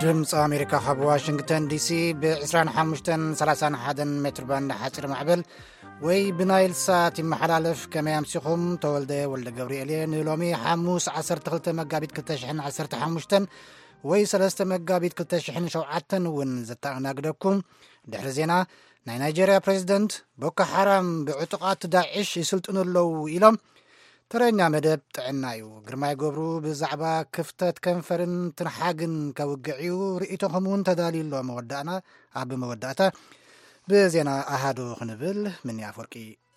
ድምፂ ኣሜሪካ ካብ ዋሽንግተን ዲሲ ብ2531 ሜትር ባንድ ሓፂር ማዕበል ወይ ብናይል ሳት ይመሓላለፍ ከመይ ኣምሲኹም ተወልደ ወልደ ገብርኤል ንሎሚ ሓሙስ 12 መጋቢት 2015 ወይ 3 መጋቢት 2007 እውን ዘተኣናግደኩም ድሕሪ ዜና ናይ ናይጀርያ ፕሬዚደንት ቦኮ ሓራም ብዕጡቃት ዳዕሽ ይስልጥኑ ኣለዉ ኢሎም ተረኛ መደብ ጥዕና እዩ ግርማይ ገብሩ ብዛዕባ ክፍተት ከንፈርን ትንሓግን ከውግዕዩ ርእይቶኹም እውን ተዳልዩሎ መወዳእና ኣብ መወዳእታ ብዜና ኣሃዱ ክንብል ምን ያፈርቂ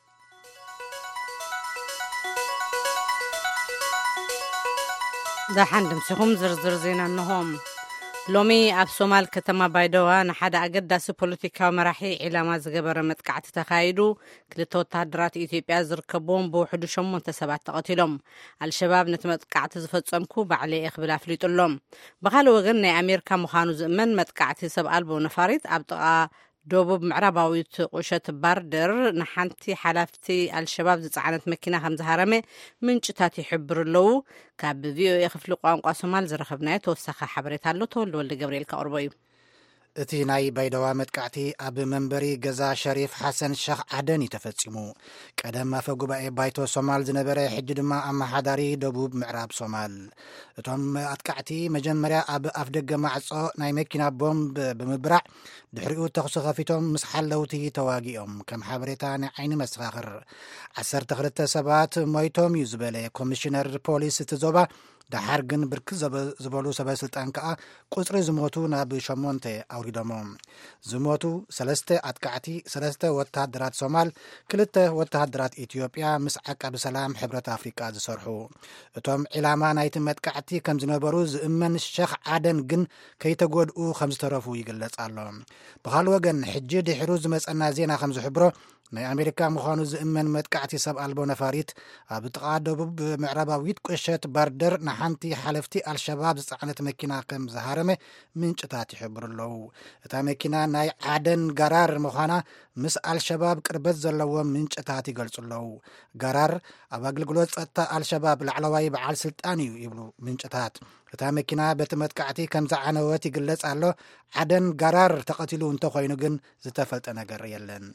ዳሓን ድምሲኹም ዝርዝር ዜና እንሆም ሎሚ ኣብ ሶማል ከተማ ባይደዋ ንሓደ ኣገዳሲ ፖለቲካዊ መራሒ ዒላማ ዝገበረ መጥቃዕቲ ተኻይዱ ክልተ ወታደራት ኢትዮጵያ ዝርከብዎም ብውሕዱ 8 ሰባት ተቐቲሎም አልሸባብ ነቲ መጥቃዕቲ ዝፈጸምኩ ባዕለየ ክብል ኣፍሊጡሎም ብኻልእ ወገን ናይ ኣሜሪካ ምዃኑ ዝእመን መጥቃዕቲ ሰብ ኣልቦ ነፋሪት ኣብ ጥቓ ደቡብ ምዕራባዊት ቁሸት ባርደር ንሓንቲ ሓላፍቲ አልሸባብ ዝፀዓነት መኪና ከም ዝሃረመ ምንጭታት ይሕብሩ ኣለዉ ካብ ቪኦኤ ክፍሊ ቋንቋ ሶማል ዝረኸብናዮ ተወሳኺ ሓበሬታ ኣሎ ተወልደ ወልደ ገብርኤል ከቕርቦ እዩ እቲ ናይ ባይደዋ መጥቃዕቲ ኣብ መንበሪ ገዛ ሸሪፍ ሓሰን ሸኽ ዓደን ተፈጺሙ ቀደም ኣፈ ጉባኤ ባይቶ ሶማል ዝነበረ ሕጂ ድማ ኣመሓዳሪ ደቡብ ምዕራብ ሶማል እቶም ኣጥቃዕቲ መጀመርያ ኣብ ኣፍ ደገ ማዕጾ ናይ መኪና ቦምብ ብምብራዕ ድሕሪኡ ተኽሲ ከፊቶም ምስ ሓለውቲ ተዋጊኦም ከም ሓበሬታ ናይ ዓይኒ መሰኻኽር 12 ሰባት ሞይቶም እዩ ዝበለ ኮሚሽነር ፖሊስ እቲ ዞባ ዳሓር ግን ብርክት ዝበሉ ሰበስልጣን ከዓ ቁፅሪ ዝሞቱ ናብ 8 ኣውሪዶሞም ዝሞቱ 3 ኣጥቃዕቲ 3 ወታደራት ሶማል 2 ወታደራት ኢትዮጵያ ምስ ዓቃቢ ሰላም ሕብረት ኣፍሪቃ ዝሰርሑ እቶም ዒላማ ናይቲ መጥቃዕቲ ከም ዝነበሩ ዝእመን ሸኽ ዓደን ግን ከይተጎድኡ ከም ዝተረፉ ይግለጽ ኣሎ ብኻልእ ወገን ሕጂ ድሕሩ ዝመጸና ዜና ከም ዝሕብሮ ናይ ኣሜሪካ ምዃኑ ዝእመን መጥቃዕቲ ሰብ ኣልቦ ነፋሪት ኣብ ጥቓ ደቡብ ምዕራባዊት ቁሸት ባርደር ንሓንቲ ሓለፍቲ አልሸባብ ዝፀዓነት መኪና ከም ዝሃረመ ምንጭታት ይሕብሩ ኣለዉ እታ መኪና ናይ ዓደን ጋራር ምዃና ምስ አልሸባብ ቅርበት ዘለዎም ምንጭታት ይገልጹ ኣለዉ ጋራር ኣብ ኣገልግሎት ጸጥታ አልሸባብ ላዕለዋይ በዓል ስልጣን እዩ ይብሉ ምንጭታት እታ መኪና በቲ መጥቃዕቲ ከም ዝዓነወት ይግለጽ ኣሎ ዓደን ጋራር ተቐቲሉ እንተኾይኑ ግን ዝተፈልጠ ነገር የለን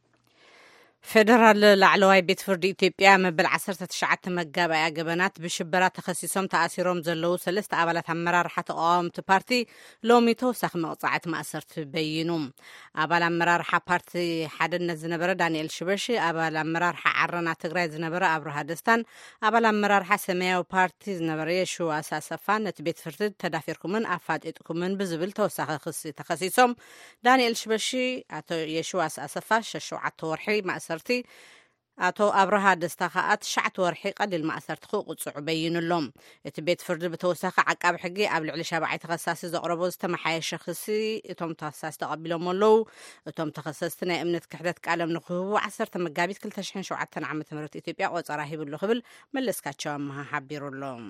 ፌደራል ላዕለዋይ ቤት ፍርዲ ኢትዮጵያ መበል 19 መጋባእያ ገበናት ብሽበራ ተኸሲሶም ተኣሲሮም ዘለዉ 3 ኣባላት ኣመራርሓ ተቃዋምቲ ፓርቲ ሎሚ ተወሳኺ መቕጻዕቲ ማእሰርቲ በይኑ ኣባል ኣመራርሓ ፓርቲ ሓድነት ዝነበረ ዳንኤል ሽበሺ ኣባል ኣመራርሓ ዓረና ትግራይ ዝነበረ ኣብርሃ ደስታን ኣባል ኣመራርሓ ሰማያዊ ፓርቲ ዝነበረ የሽዋስ ኣሰፋ ነቲ ቤት ፍርዲ ተዳፊርኩምን ኣፋጢጥኩምን ብዝብል ተወሳኺ ክሲ ተኸሲሶም ዳንኤል ሽበሺ ኣቶ የሽዋስ ኣሰፋ 7 ወርሒ ማእሰርቲ ኣቶ ኣብርሃ ደስታ ከዓ 9 ወርሒ ቀሊል ማእሰርቲ ክቕፅዑ በይኑሎም እቲ ቤት ፍርዲ ብተወሳኺ ዓቃቢ ሕጊ ኣብ ልዕሊ 7 ተኸሳሲ ዘቕረቦ ዝተመሓየሸ ክሲ እቶም ተኸሳሲ ተቐቢሎም ኣለዉ እቶም ተኸሰስቲ ናይ እምነት ክሕደት ቃለም ንክህቡ 10 መጋቢት 2007 ዓ.ም ኢትዮጵያ ቆፀራ ሂብሉ ክብል መለስካቸው ኣመሃ ሓቢሩሎም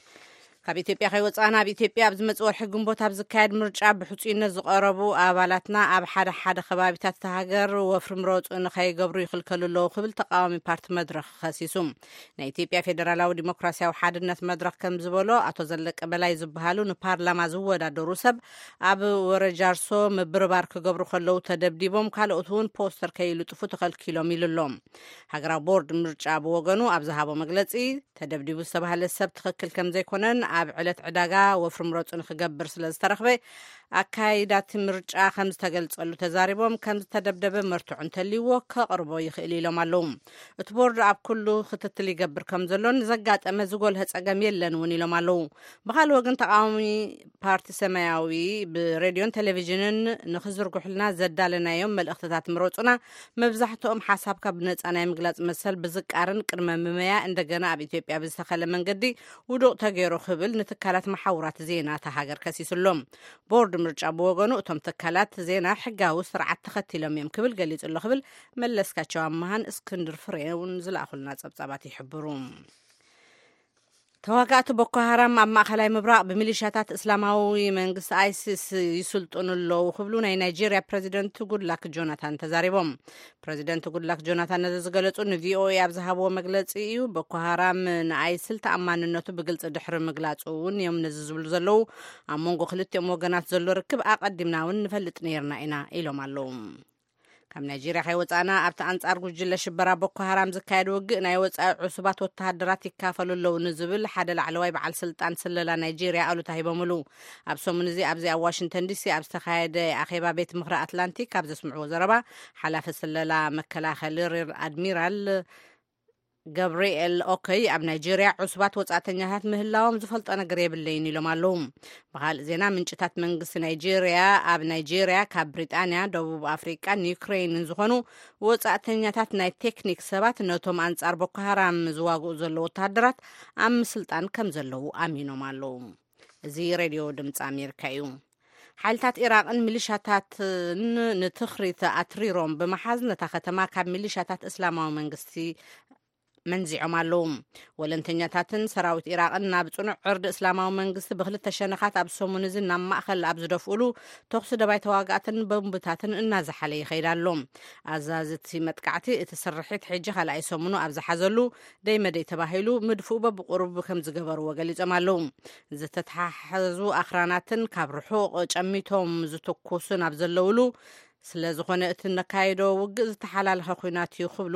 ካብ ኢትዮጵያ ከይወፃና ኣብ ኢትዮጵያ ኣብ ዝመጽእ ወርሒ ግንቦት ኣብ ዝካየድ ምርጫ ብሕፁይነት ዝቐረቡ ኣባላትና ኣብ ሓደ ከባቢታት ሃገር ወፍሪ ምረፁ ንኸይገብሩ ይኽልከሉ ኣለዉ ክብል ተቃዋሚ ፓርቲ መድረኽ ከሲሱ ናይ ኢትዮጵያ ፌደራላዊ ዲሞክራሲያዊ ሓድነት መድረኽ ከም ዝበሎ ኣቶ ዘለቀ በላይ ዝበሃሉ ንፓርላማ ዝወዳደሩ ሰብ ኣብ ወረጃርሶ ምብርባር ክገብሩ ከለዉ ተደብዲቦም ካልኦት እውን ፖስተር ከይልጥፉ ተኸልኪሎም ኢሉሎም ሃገራዊ ቦርድ ምርጫ ብወገኑ ኣብ ዝሃቦ መግለጺ ተደብዲቡ ዝተባሃለ ሰብ ትኽክል ከም ዘይኮነን ኣብ ዕለት ዕዳጋ ወፍሪ ምረፁ ንክገብር ስለ ዝተረኽበ ኣካይዳት ምርጫ ከም ዝተገልጸሉ ተዛሪቦም ከም ዝተደብደበ መርትዑ እንተልይዎ ከቕርቦ ይኽእል ኢሎም ኣለዉ እቲ ቦርድ ኣብ ኩሉ ክትትል ይገብር ከም ዘሎን ዘጋጠመ ዝጎልሀ ፀገም የለን እውን ኢሎም ኣለዉ ብኻልእ ወገን ተቃዋሚ ፓርቲ ሰማያዊ ብሬድዮን ቴሌቭዥንን ንክዝርግሑልና ዘዳለናዮም መልእኽትታት ምረፁና መብዛሕትኦም ሓሳብካ ብነፃ ናይ ምግላፅ መሰል ብዝቃርን ቅድመ ምመያ እንደገና ኣብ ኢትዮጵያ ብዝተኸለ መንገዲ ውዱቕ ተገይሩ ክብል ንትካላት መሓውራት ዜና ተሃገር ከሲሱሎም ቦርድ ምርጫ ብወገኑ እቶም ትካላት ዜና ሕጋዊ ስርዓት ተኸቲሎም እዮም ክብል ገሊጹ ኣሎ ክብል መለስካቸው ኣመሃን እስክንድር ፍሬውን ዝለኣኹልና ጸብጻባት ይሕብሩ ተዋጋእቲ ቦኮ ሃራም ኣብ ማእኸላይ ምብራቅ ብሚሊሻታት እስላማዊ መንግስቲ አይሲስ ይስልጡን ኣለዉ ክብሉ ናይ ናይጄሪያ ፕሬዚደንት ጉድላክ ጆናታን ተዛሪቦም። ፕሬዚደንት ጉድላክ ጆናታን ነዚ ዝገለጹ ንቪኦኤ ኣብ ዝሃብዎ መግለጺ እዩ። ቦኮ ሃራም ንአይሲል ተኣማንነቱ ብግልጽ ድሕሪ ምግላጹ እውን እዮም ነዚ ዝብሉ ዘለዉ። ኣብ መንጎ ክልቲኦም ወገናት ዘሎ ርክብ ኣቀዲምና እውን ንፈልጥ ነርና ኢና ኢሎም ኣለዉ። ካብ ናይጄሪያ ከይወፃና ኣብቲ ኣንጻር ጉጅለ ሽበራ ቦኮ ሃራም ዝካየድ ውግእ ናይ ወፃኢ ዕሱባት ወተሃደራት ይካፈሉ ኣለዉ ንዝብል ሓደ ላዕለዋይ በዓል ስልጣን ስለላ ናይጄሪያ ኣሉታ ሂቦምሉ። ኣብ ሰሙን እዚ ኣብዚ ኣብ ዋሽንግተን ዲሲ ኣብ ዝተኻየደ ኣኼባ ቤት ምክሪ ኣትላንቲክ ኣብ ዘስምዕዎ ዘረባ ሓላፊ ስለላ መከላኸሊ ሪር ኣድሚራል ገብርኤል ኦከይ ኣብ ናይጄሪያ ዕሱባት ወጻእተኛታት ምህላዎም ዝፈልጦ ነገር የብለይን ኢሎም ኣለዉ። ብካልእ ዜና ምንጭታት መንግስቲ ናይጄሪያ ኣብ ናይጄሪያ ካብ ብሪጣንያ፣ ደቡብ ኣፍሪቃን ዩክሬንን ዝኾኑ ወጻእተኛታት ናይ ቴክኒክ ሰባት ነቶም አንጻር ቦኮ ሃራም ዝዋግኡ ዘለዉ ወተሃደራት ኣብ ምስልጣን ከም ዘለዉ ኣሚኖም ኣለዉ። እዚ ሬድዮ ድምፂ ኣሜሪካ እዩ። ሓይልታት ኢራቅን ሚሊሻታትን ንትኽሪት ኣትሪሮም ብምሓዝ ነታ ከተማ ካብ ሚሊሻታት እስላማዊ መንግስቲ መንዚዖም ኣለዉ። ወለንተኛታትን ሰራዊት ኢራቅን ናብ ጽኑዕ ዕርዲ እስላማዊ መንግስቲ ብክልተ ሸነኻት ኣብ ሰሙን እዚ ናብ ማእኸል ኣብ ዝደፍኡሉ ተኽሲ ደባይ ተዋጋእትን ቦምብታትን እናዝሓለ ይኸይድ ኣሎ። ኣዛዝቲ መጥቃዕቲ እቲ ስርሒት ሕጂ ካልኣይ ሰሙኑ ኣብ ዝሓዘሉ ደይ መደይ ተባሂሉ ምድፍኡ በብቁርብ ከም ዝገበርዎ ገሊፆም ኣለዉ። ዝተተሓሓዙ ኣኽራናትን ካብ ርሑቕ ጨሚቶም ዝትኩሱን ኣብ ዘለውሉ ስለ ዝኾነ እቲ ነካይዶ ውግእ ዝተሓላለኸ ኩናት እዩ ክብሉ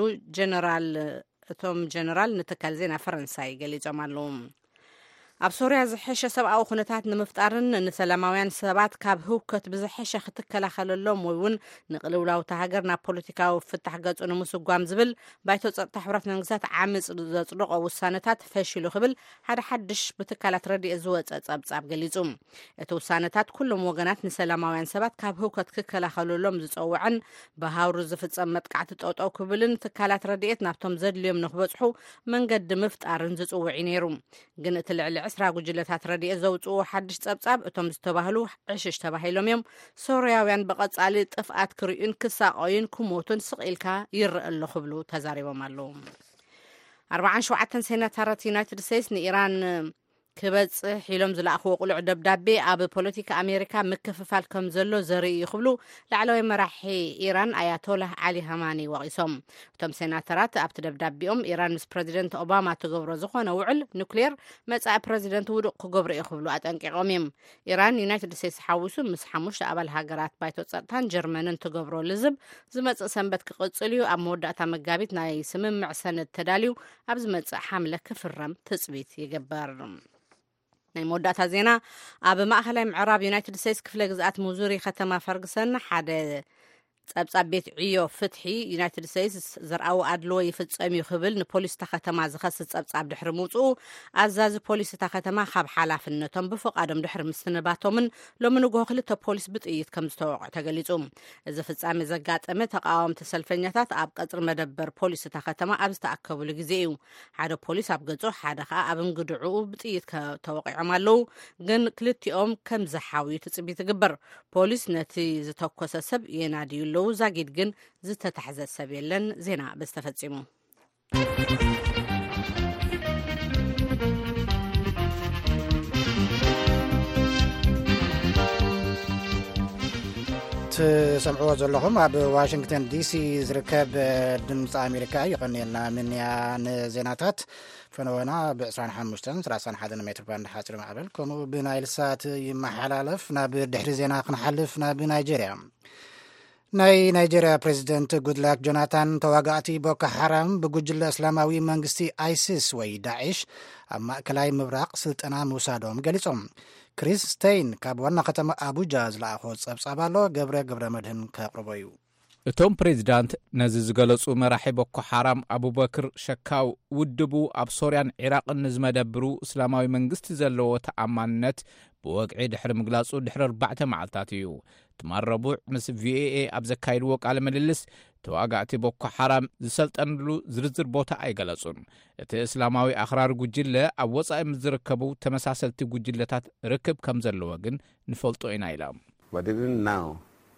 እቶም ጀነራል ንትካል ዜና ፈረንሳይ ገሊፆም ኣለዉ። ኣብ ሶርያ ዝሐሸ ሰብኣዊ ኩነታት ንምፍጣርን ንሰላማውያን ሰባት ካብ ህውከት ብዝሐሸ ክትከላኸለሎም ወይ እውን ንቅልውላውታ ሃገር ናብ ፖለቲካዊ ፍታሕ ገጹ ንምስጓም ዝብል ባይቶ ፀጥታ ሕብረት መንግስታት ዓመፅ ዘጽድቆ ውሳነታት ፈሺሉ ክብል ሓደ ሓድሽ ብትካላት ረድኤት ዝወፀ ጸብጻብ ገሊጹ። እቲ ውሳነታት ኩሎም ወገናት ንሰላማውያን ሰባት ካብ ህውከት ክከላኸለሎም ዝፀውዕን ብሃውሩ ዝፍጸም መጥቃዕቲ ጠጠው ክብልን ትካላት ረድኤት ናብቶም ዘድልዮም ንክበጽሑ መንገዲ ምፍጣርን ዝጽውዕ ነይሩ። ግን እቲ ልዕሊ 10 ጉጅለታት ረድኤት ዘውፅኡ ሓድሽ ጸብጻብ እቶም ዝተባህሉ ዕሽሽ ተባሂሎም እዮም ሶርያውያን ብቐጻሊ ጥፍኣት ክርዩን ክሳቆዩን ክሞቱን ስቕኢልካ ይርአ ኣሎ ክብሉ ተዛሪቦም ኣለዉ። 47 ሴናተራት ዩናይትድ ስቴትስ ንኢራን ክበጽሕ ኢሎም ዝለኣኽዎ ቁሉዕ ደብዳቤ ኣብ ፖለቲካ ኣሜሪካ ምክፍፋል ከም ዘሎ ዘርኢ ይኽብሉ ላዕለዋይ መራሒ ኢራን ኣያቶላህ ዓሊ ሃማኒ ወቂሶም። እቶም ሴናተራት ኣብቲ ደብዳቤኦም ኢራን ምስ ፕሬዚደንት ኦባማ ትገብሮ ዝኾነ ውዕል ኒውክሌር መጻኢ ፕሬዚደንት ውዱቕ ክገብሩ እዩ ክብሉ ኣጠንቂቖም እዮም። ኢራን ዩናይትድ ስቴትስ ሓዊሱ ምስ 5 ኣባል ሃገራት ባይቶ ጸጥታን ጀርመንን ትገብሮ ልዝብ ዝመጽእ ሰንበት ክቕጽል እዩ። ኣብ መወዳእታ መጋቢት ናይ ስምምዕ ሰነድ ተዳልዩ ኣብ ዝመጽእ ሓምለ ክፍረም ትጽቢት ይግበር። ናይ መወዳእታ ዜና ኣብ ማእኸላይ ምዕራብ ዩናይትድ ስቴትስ ክፍለ ግዝኣት ሙዙሪ ከተማ ፈርግሰን ሓደ ጸብጻብ ቤት ዕዮ ፍትሒ ዩናይትድ ስቴትስ ዘርኣዊ ኣድልዎ ይፍጸም እዩ ክብል ንፖሊስ እታ ከተማ ዝኸስስ ጸብጻብ ድሕሪ ምውፅኡ ኣዛዚ ፖሊስ እታ ከተማ ካብ ሓላፍነቶም ብፈቃዶም ድሕሪ ምስትንባቶምን ሎሚ ንጎሆ 2 ፖሊስ ብጥይት ከም ዝተወቅዑ ተገሊጹ። እዚ ፍጻሜ ዘጋጠመ ተቃዋምቲ ሰልፈኛታት ኣብ ቀጽሪ መደበር ፖሊስ እታ ከተማ ኣብ ዝተኣከቡሉ ግዜ እዩ። ሓደ ፖሊስ ኣብ ገጹ ሓደ ከዓ ኣብ እንግድዑ ብጥይት ተወቂዖም ኣለዉ። ግን ክልቲኦም ከም ዝሓውዩ ትጽቢት ይግበር። ፖሊስ ነቲ ዝተኮሰ ሰብ የናድዩ ለው ዛጊድ ግን ዝተታሕዘ ሰብ የለን። ዜና በስተፈጺሙ ትሰምዕዎ ዘለኹም ኣብ ዋሽንግተን ዲሲ ዝርከብ ድምፂ ኣሜሪካ ይቐኒየልና ምንያ ንዜናታት ፈነወና ብ25-31 ሜትር ባንድ ሓፂር ማዕበል ከምኡ ብናይልሳት ይመሓላለፍ። ናብ ድሕሪ ዜና ክንሓልፍ ናብ ናይጄርያ ናይ ናይጄርያ ፕሬዚደንት ጉድላክ ጆናታን ተዋጋእቲ ቦኮ ሃራም ብጉጅለ እስላማዊ መንግስቲ አይሲስ ወይ ዳዒሽ ኣብ ማእከላይ ምብራቅ ስልጠና ምውሳዶም ገሊፆም። ክሪስ ስቴይን ካብ ዋና ከተማ ኣቡጃ ዝለኣኾ ጸብጻብ ኣሎ ገብረ መድህን ከቕርቦ እዩ። እቶም ፕሬዚዳንት ነዚ ዝገለጹ መራሒ ቦኮ ሃራም አቡበክር ሸካው ውድቡ ኣብ ሶርያን ኢራቅን ንዝመደብሩ እስላማዊ መንግስቲ ዘለዎ ተኣማንነት ብወግዒ ድሕሪ ምግላጹ ድሕሪ 4 መዓልታት እዩ። ትማረቡዕ ምስ ቪኦኤ ኣብ ዘካይድዎ ቃለ ምልልስ ተዋጋእቲ ቦኮ ሃራም ዝሰልጠንሉ ዝርዝር ቦታ ኣይገለጹን። እቲ እስላማዊ ኣኽራሪ ጉጅለ ኣብ ወጻኢ ዝርከቡ ተመሳሰልቲ ጉጅለታት ርክብ ከም ዘለዎ ግን ንፈልጦ ኢና ኢሎም።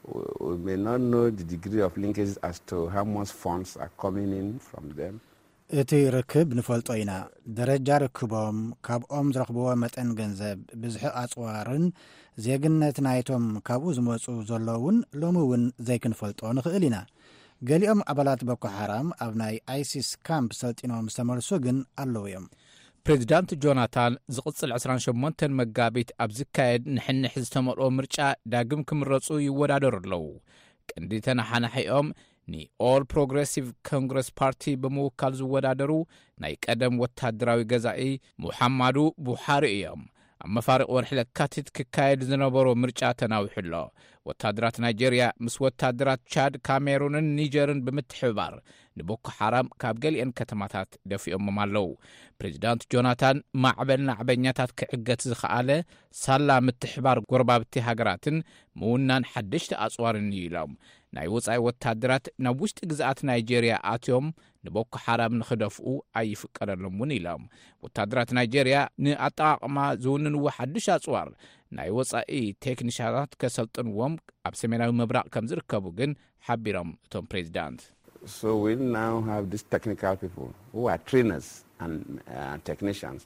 We may not know the degree of linkages as to how much funds are coming in from them. እቲ ርክብ ንፈልጦ ኢና ደረጃ ርክቦም ካብኦም ዝረኽብዎ መጠን ገንዘብ ብዙሕ ኣጽዋርን ዜግነት ናይቶም ካብኡ ዝመፁ ዘለውን ሎሚ እውን ዘይክንፈልጦ ንኽእል ኢና ገሊኦም ኣባላት ቦኮ ሓራም ኣብ ናይ ኣይሲስ ካምፕ ሰልጢኖም ዝተመልሱ ግን ኣለዉ እዮም ፕሬዚዳንት ጆናታን ዝቕጽል 28 መጋቢት ኣብ ዝካየድ ንሕንሕ ዝተመልኦ ምርጫ ዳግም ክምረጹ ይወዳደሩ ኣለዉ ቀንዲ ተናሓናሒኦም ኦል ፕሮግሬሲቭ ኮንግረስ ፓርቲ ብምውካል ዝወዳደሩ ናይ ቀደም ወታደራዊ ገዛኢ ሙሐማዱ ቡሓሪ እዮም ኣብ መፋሪቕ ወርሒ ለካቲት ክካየድ ዝነበሮ ምርጫ ተናዊሑ ኣሎ ወታደራት ናይጀርያ ምስ ወታደራት ቻድ ካሜሩንን ኒጀርን ብምትሕብባር ንቦኮ ሓራም ካብ ገሊአን ከተማታት ደፊኦም ኣለዉ ፕሬዚዳንት ጆናታን ማዕበል ናዕበኛታት ክዕገት ዝኸኣለ ሳላ ምትሕባር ጎረባብቲ ሃገራትን ምውናን ሓድሽቲ ኣጽዋርን ኢሎም ናይ ወጻኢ ወታደራት ናብ ውሽጢ ግዛኣት ናይጀርያ ኣትዮም ንቦኮ ሓራም ንኽደፍኡ ኣይፍቀደሎም እውን ኢሎም ወታደራት ናይጀርያ ንኣጠቓቕማ ዝውንንዎ ሓድሽ ኣጽዋር ናይ ወጻኢ ቴክኒሻናት ከሰልጥንዎም ኣብ ሰሜናዊ ምብራቕ ከም ዝርከቡ ግን ሓቢሮም እቶም ፕሬዚዳንት So we now have these technical people who are trainers and technicians.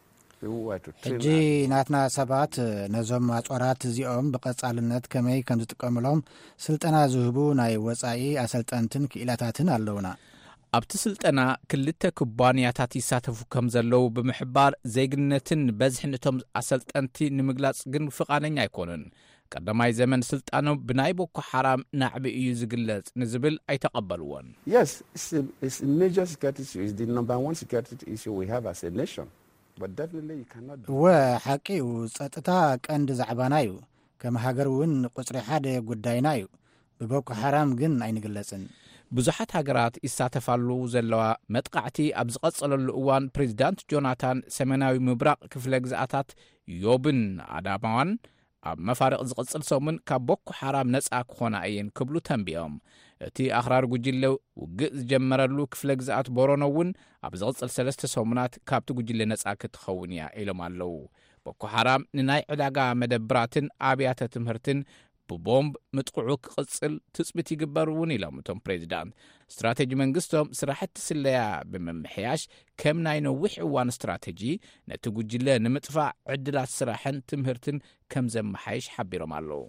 ሕጂ ናትና ሰባት ነዞም ኣጽዋራት እዚኦም ብቐጻልነት ከመይ ከም ዝጥቀምሎም ስልጠና ዝህቡ ናይ ወጻኢ ኣሰልጠንትን ክኢላታትን ኣለውና ኣብቲ ስልጠና ክልተ ኩባንያታት ይሳተፉ ከም ዘለው ብምሕባር ዜግነትን በዝሕን እቶም ኣሰልጠንቲ ንምግላጽ ግን ፍቓደኛ ኣይኮኑን ቀዳማይ ዘመን ስልጣኖም ብናይ ቦኮ ሓራም ናዕቢ እዩ ዝግለጽ ንዝብል ኣይተቐበልዎን Yes, it's a major security issue. It's the number one security issue we have as a nation. But definitely you cannot do وحقيقة ጸጥታ ቀንዲ ዛዕባና እዩ ከም ሃገር እውን ቁጽሪ ሓደ ጉዳይና እዩ ብቦኮ ሓራም ግን ኣይንግለጽን ብዙሓት ሃገራት ይሳተፋሉ ዘለዋ መጥቃዕቲ ኣብ ዝቐጸለሉ እዋን ፕሬዚዳንት ጆናታን ሰሜናዊ ምብራቕ ክፍለ ግዝኣታት ዮብን ኣዳማዋን ኣብ መፋሪቕ ዝቕጽል ሰሙን ካብ ቦኮ ሓራም ነጻ ክኾና እየን ክብሉ ተንቢኦም እቲ ኣኽራር ጉጅለ ውግእ ዝጀመረሉ ክፍለ ግዝኣት ቦሮኖ እውን ኣብ ዝቕጽል 3 ሰሙናት ካብቲ ጉጅለ ነጻ ክትኸውን እያ ኢሎም ኣለዉ ቦኮ ሓራም ንናይ ዕዳጋ መደብራትን ኣብያተ ትምህርትን ብቦምብ ምጥቅዑ ክቕጽል ትጽቢት ይግበር እውን ኢሎም እቶም ፕሬዚዳንት ስትራቴጂ መንግስቶም ስራሕቲ ስለያ ብምምሕያሽ ከም ናይ ነዊሕ እዋን ስትራቴጂ ነቲ ጉጅለ ንምጥፋዕ ዕድላት ስራሕን ትምህርትን ከም ዘመሓይሽ ሓቢሮም ኣለዉ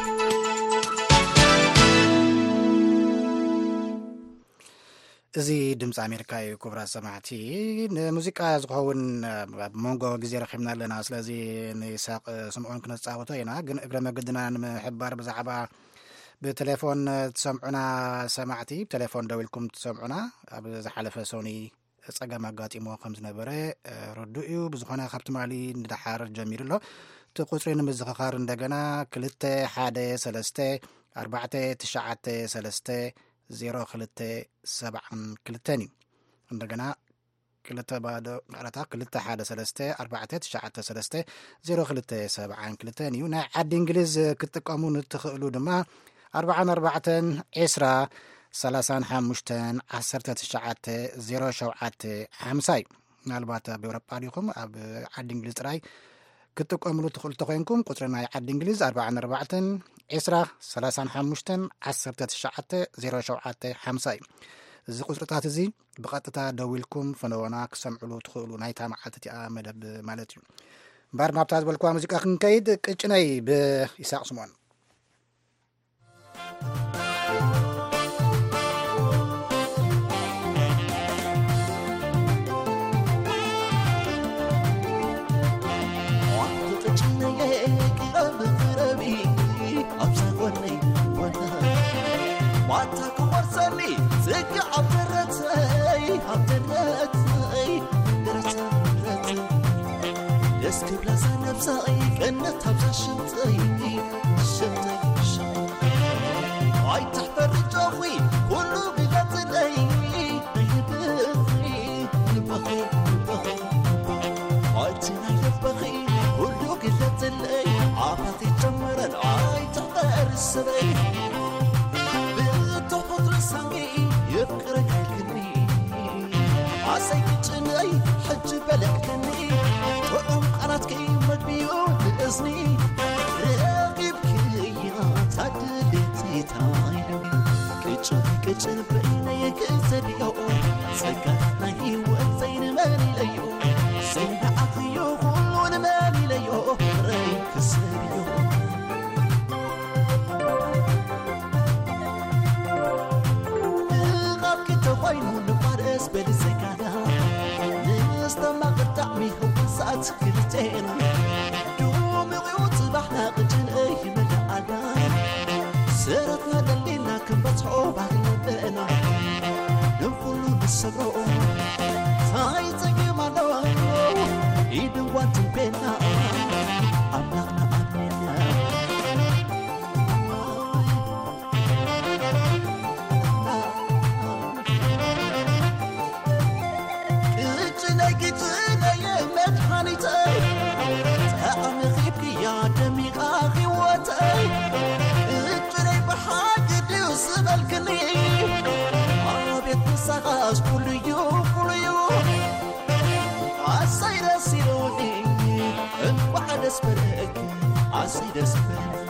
እዚ ድምፂ ኣሜሪካ እዩ ክቡራት ሰማዕቲ ንሙዚቃ ዝኸውን መንጎ ግዜ ረኺብና ኣለና ስለዚ ንይስሐቅ ስምዖን ክነፃወቶ ኢና ግን እግረ መገድና ንምሕባር ብዛዕባ ብቴሌፎን ትሰምዑና ሰማዕቲ ቴሌፎን ደዊልኩም ትሰምዑና ኣብ ዝሓለፈ ሶኒ ፀገም ኣጋጢሞ ከም ዝነበረ ርዱእ እዩ ብዝኾነ ካብቲ ማሊ ንድሓር ጀሚሩ ኣሎ እቲ ቁፅሪ ንምዝኽኻር እንደገና 213 493 0272 እንደገና 213 እዩ ናይ ዓዲ እንግሊዝ ክትጥቀሙ ንትኽእሉ ድማ 44 10 35 19 07 ምናልባት ኣብ ኤውሮጳ ዲኹም ኣብ ዓዲ እንግሊዝ ጥራይ ክትጥቀምሉ ትኽእሉ ተኮይንኩም ቁፅሪ ናይ ዓዲ እንግሊዝ 44 10 35 19 07 እዚ ቁፅርታት እዚ ብቐጥታ ደዊልኩም ፈነወና ክሰምዕሉ ትኽእሉ ናይታ መዓልቲ እቲኣ መደብ ማለት እዩ እምበር ናብታ ዝበልኳ ሙዚቃ ክንከይድ ቅጭነይ ብይስሐቅ ስምዖን كتشن بين يكسر يوم سكت نهي سرو سايتك مالو يدو وانتو بينا أمنا أمنا كتنا يمت حانيتي تعمي خيبكي يا دمي آخي واتي كتنا بحاجة ديوس بالكني عابت نساقاش بوليو عصير سيروني انفعل اسبرك عصير اسبرك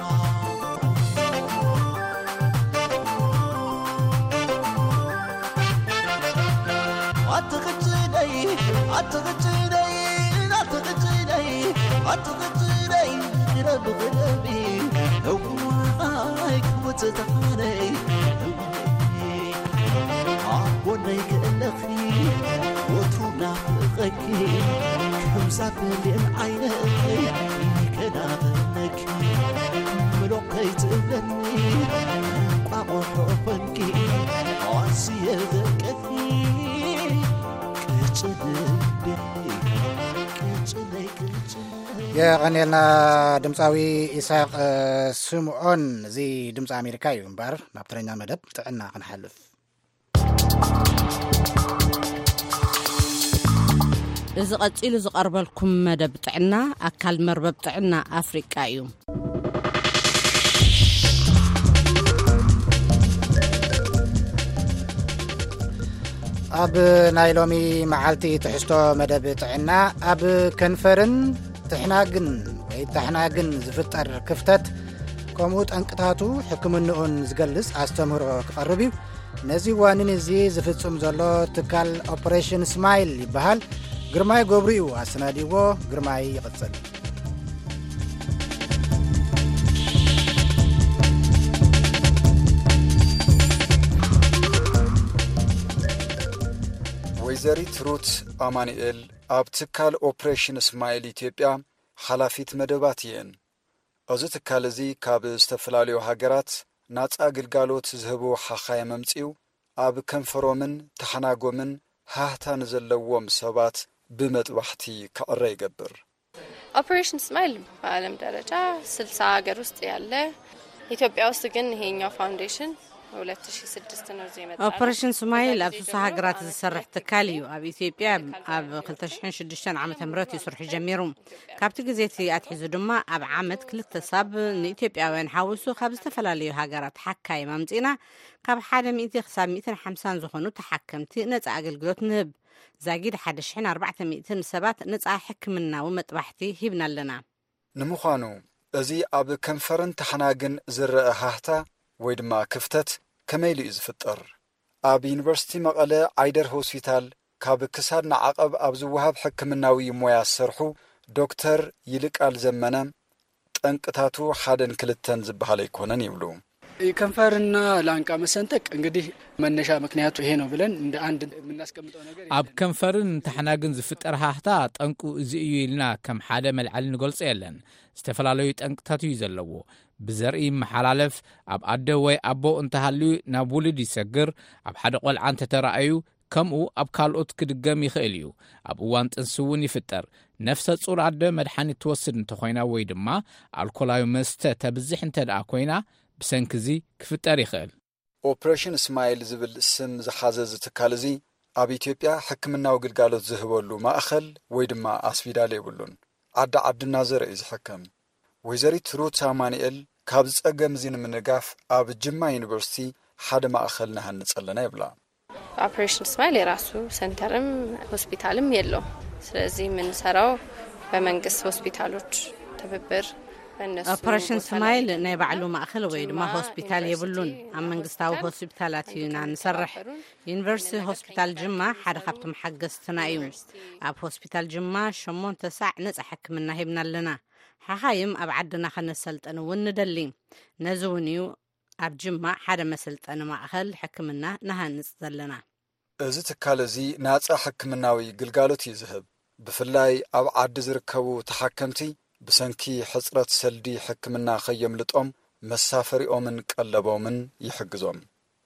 أتغجري غرب غربي هواك وتتخاني عبونيك الأخي وترونا فقكي كمزات من عيني كنا غنك ملوقيت لني قاقوح فنكي عصي ذكتي የቀኔልና ድምፃዊ ኢሳቅ ስምዖን እዚ ድምፂ ኣሜሪካ እዩ እምበር ናብ ትረኛ መደብ ጥዕና ክንሓልፍ እዚ ቀፂሉ ዝቐርበልኩም መደብ ጥዕና ኣካል መርበብ ጥዕና ኣፍሪቃ እዩ ኣብ ናይ ሎሚ መዓልቲ ትሕዝቶ መደብ ጥዕና ኣብ ከንፈርን ትሕናግን ዝፍጠር ክፍተት ከምኡ ጠንቅታቱ ሕክምንኡን ዝገልጽ ኣስተምህሮ ክቐርብ እዩ ነዚ ዋንን እዚ ዝፍጽም ዘሎ ትካል ኦፕሬሽን ስማይል ይበሃል ግርማይ ገብሩ እዩ ኣሰናዲዎ ግርማይ ይቕጽል ወይዘሪት ሩት ኣማኑኤል ኣብ ትካል ኦፕሬሽን ስማይል ኢትዮጵያ ሓላፊት መደባት እየን እዚ ትካል እዚ ካብ ዝተፈላለዩ ሃገራት ናጻ ግልጋሎት ዝህቡ ሓኻይ መምጽኡ ኣብ ከንፈሮምን ተሓናጎምን ሃህታን ዘለዎም ሰባት ብመጥባሕቲ ከቕረ ይገብር ኦፕሬሽን ስማይል በዓለም ደረጃ 60 ሀገር ውስጥ ያለ ኢትዮጵያ ውስጥ ግን ይሄኛው ፋውንዴሽን 2006 ነው ዘመጣ ኦፕሬሽን ስማይል ኣብ 60 ሃገራት ዝሰርሕ ትካል እዩ ኣብ ኢትዮጵያ ኣብ 2006 ዓመተ ምህረት ይስርሑ ጀሚሩ ካብቲ ግዜቲ ኣትሒዙ ድማ ኣብ ዓመት 2 ሰብ ንኢትዮጵያውያን ሓውሱ ካብ ዝተፈላለዩ ሃገራት ሓካይ ማምጺና ካብ 100 ክሳብ 150 ዝኾኑ ተሓከምቲ ነጻ ኣገልግሎት ንህብ ዛጊድ 1400 ሰባት ነጻ ሕክምናዊ መጥባሕቲ ሂብና ኣለና ንምዃኑ እዚ ኣብ ከንፈርን ተሓናግን ዝረአ ሃህታ ወይ ድማ ክፍተት ከመይሉ እዩ ዝፍጠር ኣብ ዩኒቨርሲቲ መቐለ ዓይደር ሆስፒታል ካብ ክሳድ ንዓቐብ ኣብ ዝወሃብ ሕክምናዊ ሞያ ዝሰርሑ ዶክተር ይልቃል ዘመነ ጠንቅታቱ 1-2 ዝበሃል ኣይኮነን ይብሉ ከንፈርና ላንቃ መሰንጠቅ እንግዲህ መነሻ ምክንያቱ ይሄ ነው ብለን እንደ አንድ የምናስቀምጠው ነገር ኣብ ከንፈርን ተሓናግን ዝፍጠር ሃህታ ጠንቁ እዚ እዩ ኢልና ከም ሓደ መልዓሊ ንገልጽ የለን ዝተፈላለዩ ጠንቅታት እዩ ዘለዎ ብዘርኢ መሓላለፍ ኣብ ኣደ ወይ ኣቦ እንተሃልዩ ናብ ውሉድ ይሰግር ኣብ ሓደ ቆልዓ እንተተረኣዩ ከምኡ ኣብ ካልኦት ክድገም ይኽእል እዩ ኣብ እዋን ጥንሲ እውን ይፍጠር ነፍሰ ጹር ኣደ መድሓኒት ትወስድ እንተኾይና ወይ ድማ ኣልኮላዊ መስተ ተብዝሕ እንተ ደኣ ኮይና ብሰንኪዚ ክፍጠር ይኽእል ኦፕሬሽን ስማይል ዝብል ስም ዝሓዘ ዝትካል እዚ ኣብ ኢትዮጵያ ሕክምናዊ ግልጋሎት ዝህበሉ ማእኸል ወይ ድማ ኣስፒዳል የብሉን ዓድና ዘርኢ ዝሕከም ወይዘሪት ሩት ኣማኑኤል ካብ ዝጸገም እዚ ንምንጋፍ ኣብ ጅማ ዩኒቨርሲቲ ሓደ ማእኸል ናሃንጽ ኣለና ይብላ ኦፕሬሽን ስማይል የራሱ ሴንተርም ሆስፒታልም የለው ስለዚህ የምንሰራው በመንግስት ሆስፒታሎች ትብብር ኦፕሬሽን ስማይል ናይ ባዕሉ ማእኸል ወይ ድማ ሆስፒታል የብሉን ኣብ መንግስታዊ ሆስፒታላት ኢና ንሰርሕ ዩኒቨርሲቲ ሆስፒታል ጅማ ሓደ ካብቶም ሓገዝትና እዩ ኣብ ሆስፒታል ጅማ 8 ሰዓት ነጻ ሕክምና ሂብና ኣለና ሓኻይም ኣብ ዓድና ከነሰልጠን እውን ንደሊ ነዚ እውን እዩ ኣብ ጅማ ሓደ መሰልጠኒ ማእኸል ሕክምና ናሃንጽ ዘለና እዚ ትካል እዚ ናጻ ሕክምናዊ ግልጋሎት ይዝህብ ብፍላይ ኣብ ዓዲ ዝርከቡ ተሓከምቲ ብሰንኪ ሕጽረት ሰልዲ ሕክምና ኸየምልጦም መሳፈሪኦምን ቀለቦምን ይሕግዞም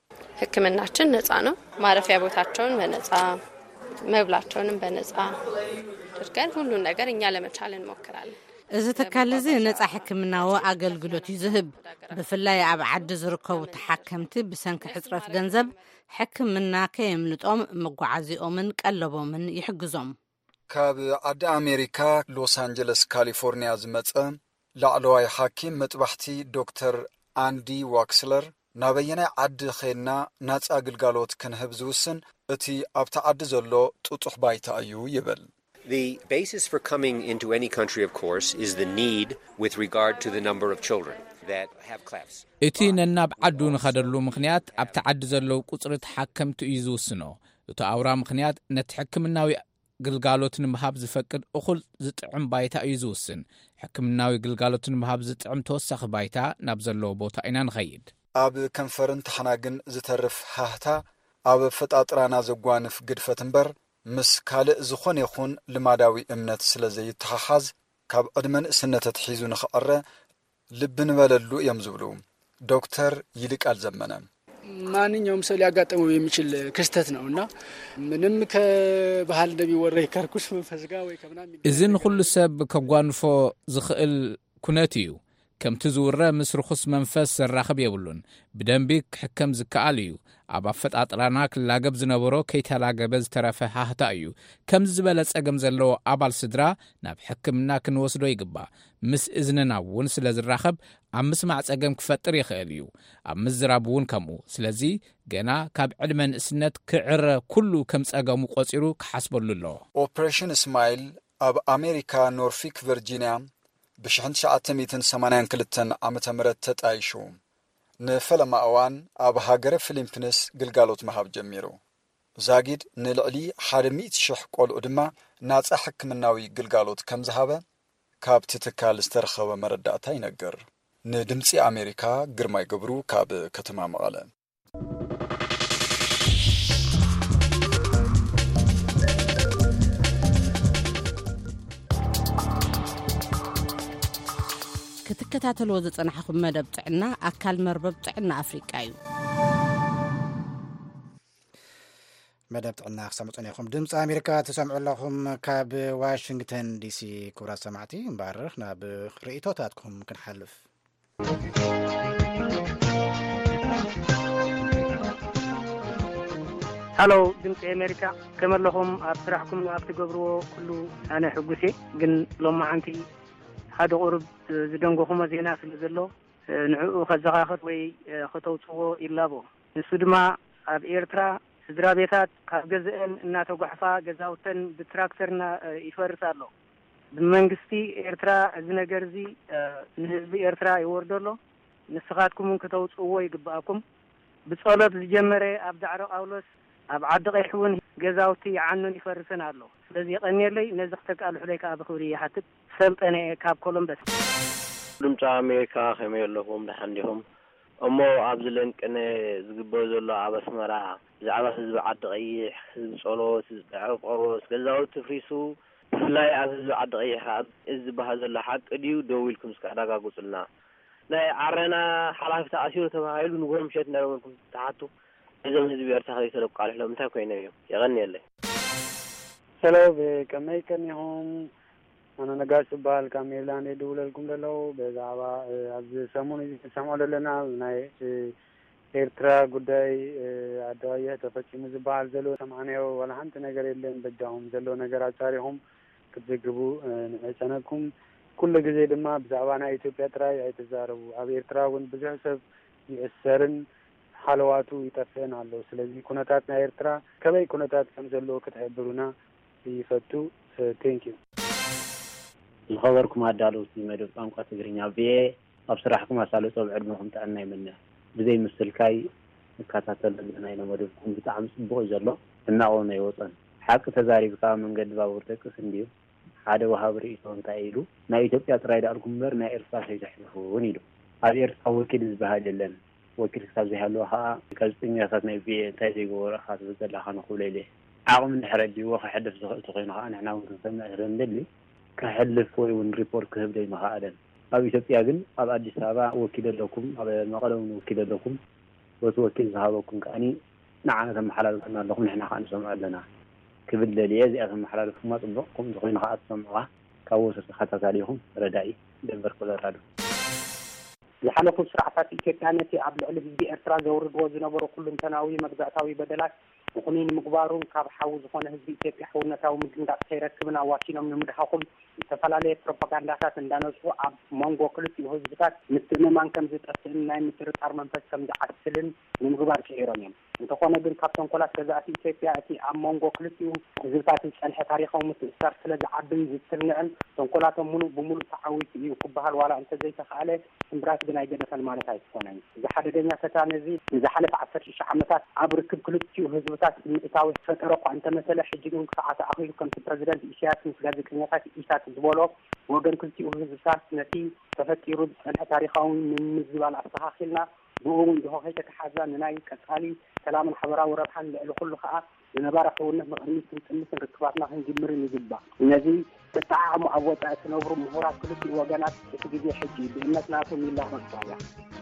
ሕክምናችን ነፃ ነው። ማረፊያ ቦታቸውን በነፃ መብላቸውንም በነፃ አድርገን ሁሉን ነገር እኛ ለመቻል እንሞክራለን። እዚ ትካል እዚ ነፃ ሕክምናዊ አገልግሎት ይዝህብ ብፍላይ ኣብ ዓዲ ዝርከቡ ተሓከምቲ ብሰንኪ ሕፅረት ገንዘብ ሕክምና ከየምልጦም መጓዓዚኦምን ቀለቦምን ይሕግዞም። ካብ ዓዲ ኣሜሪካ ሎስ አንጀለስ ካሊፎርኒያ ዝመፀ ላዕለዋይ ሓኪም መጥባሕቲ ዶክተር አንዲ ዋክስለር ናበየናይ ዓዲ ኸይድና ናፃ ግልጋሎት ክንህብ ዝውስን እቲ ኣብቲ ዓዲ ዘሎ ጥጡሕ ባይታ እዩ ይብል። The basis for coming into any country, of course, is the need with regard to the number of children that have CLAFs. እቲ ነናብ ዓዱ ንኸደሉ ምኽንያት ኣብቲ ዓዲ ዘለዉ ቁፅሪ ተሓከምቲ እዩ ዝውስኖ። እቲ ኣውራ ምኽንያት ነቲ ሕክምናዊ ግልጋሎት ንምሃብ ዝፈቅድ እኹል ዝጥዕም ባይታ እዩ ዝውስን። ሕክምናዊ ግልጋሎት ንምሃብ ዝጥዕም ተወሳኺ ባይታ ናብ ዘለዎ ቦታ ኢና ንኸይድ። ኣብ ከንፈርን ተሓናግን ዝተርፍ ሃህታ ኣብ ፈጣጥራና ዘጓንፍ ግድፈት እምበር ምስ ካልእ ዝኾነ ይኹን ልማዳዊ እምነት ስለ ዘይተሓሓዝ ካብ ዕድመ ንእስነት ተሒዙ ንኽቐረ ልቢ ንበለሉ እዮም ዝብሉ ዶክተር ይልቃል ዘመነ። ማንኛውም ሰው ሊያጋጥመው የሚችል ክስተት ነውና ምንም ከባህል እንደሚወረይ ከርኩስ መንፈስጋ ወይ ከምናምን እዚ ንኹሉ ሰብ ከጓንፎ ዝኽእል ኩነት እዩ። ከምቲ ዝውረ ምስ ርኹስ መንፈስ ዝራኸብ የብሉን። ብደንቢ ክሕከም ዝከኣል እዩ። ኣብ ኣፈጣጥራና ክላገብ ዝነበሮ ከይተላገበ ዝተረፈ ሃህታ እዩ። ከም ዝበለ ጸገም ዘለዎ ኣባል ስድራ ናብ ሕክምና ክንወስዶ ይግባእ። ምስ እዝንና እውን ስለ ዝራኸብ ኣብ ምስማዕ ጸገም ክፈጥር ይኽእል እዩ። ኣብ ምዝራብ እውን ከምኡ። ስለዚ ገና ካብ ዕድመ ንእስነት ክዕረ ኩሉ ከም ጸገሙ ቆፂሩ ክሓስበሉ ኣለዎ። ኦፕሬሽን እስማይል ኣብ ኣሜሪካ ኖርፊክ ቨርጂንያ ብ1982 ዓመተ ምህረት ተጣይሹ ንፈለማ እዋን ኣብ ሃገረ ፊሊፒንስ ግልጋሎት መሃብ ጀሚሩ። ዛጊድ ንልዕሊ 100,000 ቆልዑ ድማ ናፃ ሕክምናዊ ግልጋሎት ከም ዝሃበ ካብቲ ትካል ዝተረኸበ መረዳእታ ይነገር። ንድምፂ ኣሜሪካ ግርማይ ገብሩ ካብ ከተማ መቐለ። ክትከታተልዎ ዝጸናሕኩም መደብ ጥዕና ኣካል መርበብ ጥዕና ኣፍሪቃ እዩ። መደብ ጥዕና ክሰምዑን ኢኹም ድምፂ ኣሜሪካ ትሰምዑ ኣለኹም ካብ ዋሽንግተን ዲሲ። ክቡራት ሰማዕቲ ንባርኽ ናብ ርእቶታትኩም ክንሓልፍ። ሃሎ ድምፂ ኣሜሪካ ከመለኹም ኣብ ስራሕኩም ኣብ ትገብርዎ ኩሉ ኣነ ሕጉሴ ግን ሎማዓንቲ ሓደ ቁርብ ዝደንጎኹም ዜና ስለ ዘሎ ንዕኡ ከዘኻኽር ወይ ከተውፅዎ ይላቦ። ንሱ ድማ ኣብ ኤርትራ ስድራ ቤታት ካብ ገዝአን እናተጓሕፋ ገዛውተን ብትራክተርና ይፈርስ ኣሎ። ብመንግስቲ ኤርትራ እዚ ነገር እዚ ንህዝቢ ኤርትራ ይወርዶ ኣሎ። ንስኻትኩምን ከተውፅዎ ይግባኣኩም። ብጸሎት ዝጀመረ ኣብ ዳዕሮ ጳውሎስ ኣብ ዓዲ ቀይሕ እውን ገዛውቲ ይዓኑን ይፈርስን ኣሎ። ስለዚ ቀኒየለይ ነዚ ክተቃልሑለይ ከዓ ብክብሪ ይሓትት። ሰልጠነ ካብ ኮሎምበስ ድምፂ ኣሜሪካ ከመይ ኣለኹም ደሓንዲኹም እሞ ኣብ ዝለንቅነ ዝግበር ዘሎ ኣብ ኣስመራ ብዛዕባ ህዝቢ ዓዲ ቀይሕ ህዝቢ ጸሎት ዳዕሮ ጳውሎስ ገዛውቲ ፍሪሱ ብፍላይ ኣብ ህዝቢ ዓዲ ቀይሕ እዚ ዝበሃል ዘሎ ሓቂ ድዩ ደው ኢልኩም እስካዳጋግፁልና ናይ ዓረና ሓላፊ ተኣሲሩ ተባሂሉ ንጎምሸት እናረበልኩም ተሓቱ እዞም ህዝቢ ኤርትራ ከይተለቃልሕሎም እንታይ ኮይኖም እዮም የቀኒየለይ። ሄሎ ብከመይ ከኒኹም ኣነ ነጋሽ ዝበሃል ካብ ሜሪላንድ የድውለልኩም ዘለው ብዛዕባ ኣብዚ ሰሙን እዚ ንሰምዖ ዘለና ናይ ኤርትራ ጉዳይ ዓዲ ቀይሕ ተፈፂሙ ዝበሃል ዘሎ ሰማዕናዮ ዋላ ሓንቲ ነገር የለን። በጃኹም ዘሎ ነገር ኣጫሪኹም ክትዝግቡ ንዕፀነኩም። ኩሉ ግዜ ድማ ብዛዕባ ናይ ኢትዮጵያ ጥራይ ኣይተዛረቡ። ኣብ ኤርትራ እውን ብዙሕ ሰብ ይእሰርን ሓለዋቱ ይጠፍአን ኣሎ። ስለዚ ኩነታት ናይ ኤርትራ ከመይ ኩነታት ከም ዘለዎ ክትሕብሩና ይፈቱ። ቴንክ ዩ። ዝኸበርኩም ኣዳለውቲ መደብ ቋንቋ ትግርኛ ብየ ኣብ ስራሕኩም ኣሳለጦ ብዕድመኹም ጥዕና ይመነ ብዘይ ምስልካይ እካታተል ናይ መደብኩም ብጣዕሚ ጽቡቕ እዩ ዘሎ እናቆነ ይወፀን ሓቂ ተዛሪብካ መንገዲ ባቡር ደቅስ እንዲዩ ሓደ ወሃብ ርእይቶ እንታይ ኢሉ ናይ ኢትዮጵያ ጥራይ ዳልኩም በር ናይ ኤርትራ ከይተሕልፉን ኢሉ ኣብ ኤርትራ ወኪል ዝበሃል የለን ወኪል ክሳብ ዘይሃለዎ ከዓ ጋዜጠኛታት ናይ ብየ እንታይ ዘይገበሮ ኢኻ ትብል ዘለኻ ንኽብለለ ዓቕሚ ንሕረዲዎ ክሕልፍ ዝኽእል ተኮይኑ ከዓ ንሕና እውን ክንሰምዕ ስለንደሊ ክሕልፍ ወይ እውን ሪፖርት ክህብ ዘይመኽኣለን። ኣብ ኢትዮጵያ ግን ኣብ ኣዲስ ኣበባ ወኪል ኣለኩም፣ ኣብ መቐለ እውን ወኪል ኣለኩም። ወኪል ዝሃበኩም ከኣኒ ንዓና ተመሓላልፍና ኣለኹም ንሕና ከዓ ንሰምዑ ኣለና ክብል ደልየ እዚኣ ተመሓላልፍኩማ ፅቡቕኩም ዝኾይኑ ከዓ ትሰምዑዋ ካብ ወሰቲ ከታታሊኹም ረዳኢ ደንበር ኮሎራዶ ዝሓለፉ ስርዓታት ኢትዮጵያ ነቲ ኣብ ልዕሊ ህዝቢ ኤርትራ ዘውርድዎ ዝነበሩ ኩልንተናዊ መግዛእታዊ በደላት ብኹኔን ምግባሩን ካብ ሓዊ ዝኾነ ህዝቢ ኢትዮጵያ ሕውነታዊ ምግንዳቕ ከይረክብን ኣዋሲኖም ንምድሓኹም ዝተፈላለየ ፕሮፓጋንዳታት እንዳነስሑ ኣብ መንጎ ክልቲኡ ህዝብታት ምትእምማን ከም ዝጠፍእን ናይ ምትርጣር መንፈስ ከም ዝዓስልን ንምግባር ክኢሮም እዮም እንተኾነ ግን ካብ ተንኮላት ገዛእቲ ኢትዮጵያ እቲ ኣብ መንጎ ክልቲኡ ህዝብታት ዝፀንሐ ታሪኻዊ ምትእስሳር ስለ ዝዓብን ዝትርንዕን ተንኮላቶም ብሙሉእ ተዓዊቱ እዩ ክበሃል ዋላ እንተዘይተኸኣለ ስምብራት ግን ኣይገደፈን ማለት ኣይትኾነን እዚ ሓደገኛ ፈታነ እዚ ንዝሓለፈ 16 ዓመታት ኣብ ርክብ ክልቲኡ ህዝብታት ምእታዊ ፈጠረ እኳ እንተመሰለ ሕጂ ግን ክሳዓት ኣኺሉ ከምቲ ፕረዚደንት ኢሳያስ ምስ ጋዜጠኛታት ኢሳት ዝበሎ ወገን ክልቲኡ ህዝብታት ነቲ ተፈጢሩ ዝፀንሐ ታሪኻዊ ንምዝባል ኣስተኻኺልና ብእውን እንዲሆ ከይተተሓዛ ንናይ ቀጻሊ ሰላምን ሓበራዊ ረብሓን ልዕሊ ኩሉ ከዓ ዝነበረ ሕውነት መቕድሚት ክንጥምስን ርክባትና ክንጅምርን ይግባእ ነዚ ተጣዓሙ ኣብ ወፃኢ ዝነብሩ ምሁራት ክልቲኡ ወገናት እቲ ግዜ ሕጂ ብእምነት ናቶም ኢላ መፅዋያ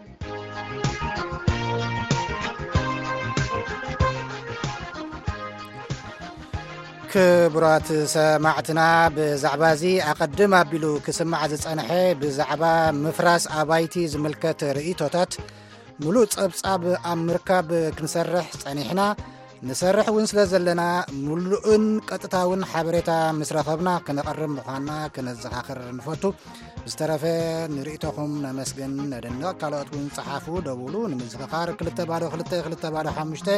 ክቡራት ሰማዕትና ብዛዕባ እዚ ኣቐድም ኣቢሉ ክስማዕ ዝጸንሐ ብዛዕባ ምፍራስ ኣባይቲ ዝምልከት ርእቶታት ሙሉእ ጸብጻብ ኣብ ምርካብ ክንሰርሕ ጸኒሕና ንሰርሕ እውን ስለ ዘለና ሙሉእን ቀጥታውን ሓበሬታ ምስ ረኸብና ክነቐርብ ምዃንና ክነዘኻኽር ንፈቱ ዝተረፈ ንርእቶኹም ነመስግን ነደንቕ ካልኦት እውን ፀሓፉ ደውሉ ንምዝኽኻር 22225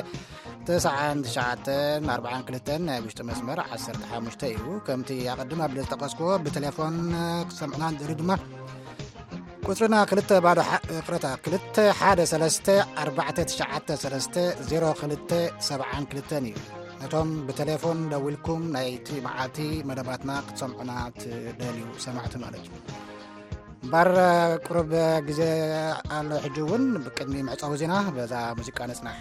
9942 ናይ ውሽጢ መስመር 15 እዩ ከምቲ ኣቐድም ኣቢሉ ዝተቐስክዎ ብቴሌፎን ክሰምዑና ንድሪ ድማ ቁጥርና 213 እዩ ነቶም ብቴሌፎን ደዊልኩም ናይቲ መዓልቲ መደባትና ክትሰምዑና ትደልዩ ሰማዕቲ ማለት እዩ ባር ቁርብ ግዜ ኣሎ ሕጂ እውን ብቅድሚ ምዕፃዊ ዜና በዛ ሙዚቃ ነጽናሕ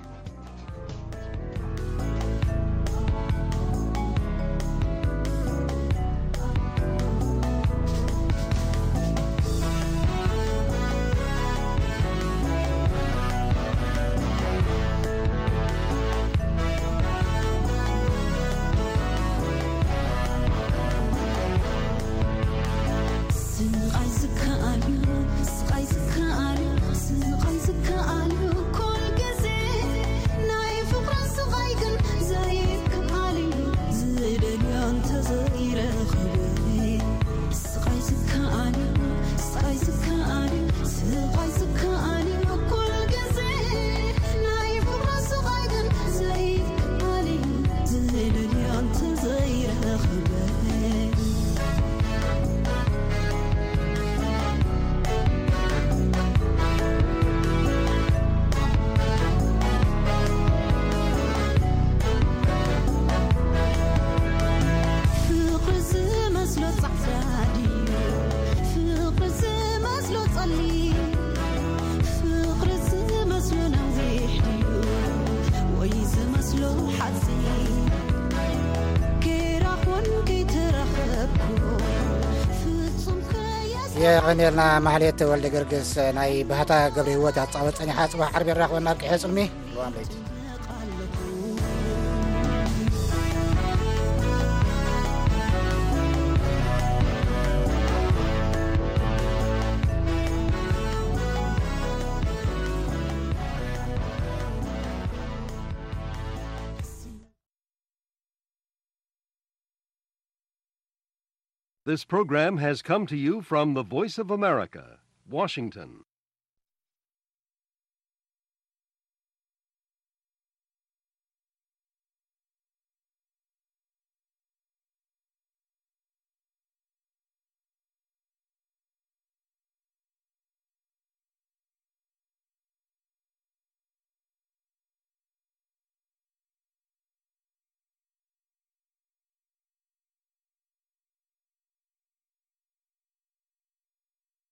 የቀኔልና ማህሌት ወልደ ገርግስ ናይ ባህታ ገብረ ህይወት ያጻወት ጸኒሓ ጽባሕ ዓርቢ ራኽበና ብቅሐ ጽልሚ ዋምለይቲ This program has come to you from the Voice of America, Washington.